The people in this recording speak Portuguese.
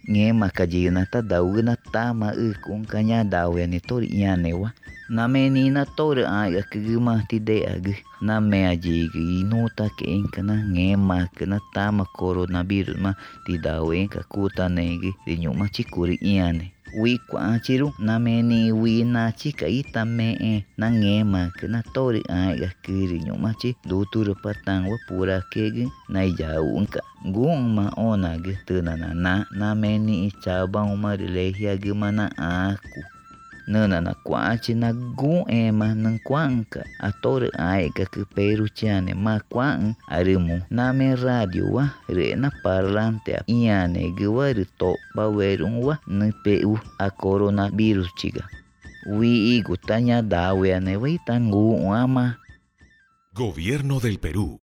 ngema kajina ta daugna tama kun kanya dawe ni tori yanewa name ni na tori aga kigma tide ag name aji inuta ke enkana ngema kana tama coronavirus ma ti dawe ka kuta negi rinyuma chikuri yane wi kwa chiru nameni wi na chika itame na ngema kana tori aga kiri nyuma chi dutur patang wa pura kegi na jaunka guma ona ge tunana na meni chabang marilehia gimana aku nana na kwachi na gu ema nang kwanka atore ai ka ke peru chane ma kwan arimu na me radio wa re na parlante iane gwa to bawerun wa na peu a coronavirus chiga wi igutanya dawe ane wi tangu ama. Gobierno del Perú.